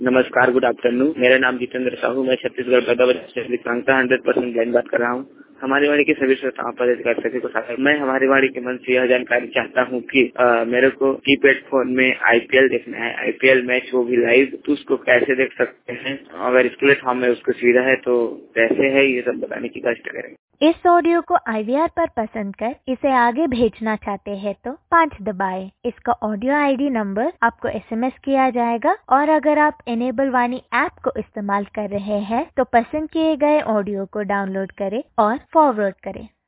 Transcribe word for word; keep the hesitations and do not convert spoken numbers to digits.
नमस्कार, good afternoon. मेरा नाम जितेंद्र साहू, मैं छत्तीसगढ़ बदावत से दिव्यांगता हंड्रेड परसेंट ब्लाइंड बात कर रहा हूँ। हमारी वाणी के सभी श्रोताओं पर अधिकार सभी को साथ मैं हमारी वाणी के मन से यह जानकारी चाहता हूँ कि आ, मेरे को कीपैड फोन में आईपीएल देखना है, आईपीएल मैच वो भी लाइव, तो उसको कैसे देख सकते हैं? अगर स्कूल फॉर्म में उसको सुविधा है तो कैसे है, ये सब बताने की कोशिश करेंगे। इस ऑडियो को आईवीआर पर पसंद कर इसे आगे भेजना चाहते हैं तो पाँच दबाएं। इसका ऑडियो आईडी नंबर आपको एसएमएस किया जाएगा और अगर आप इनेबल वाणी ऐप को इस्तेमाल कर रहे हैं तो पसंद किए गए ऑडियो को डाउनलोड करें और फॉरवर्ड करें।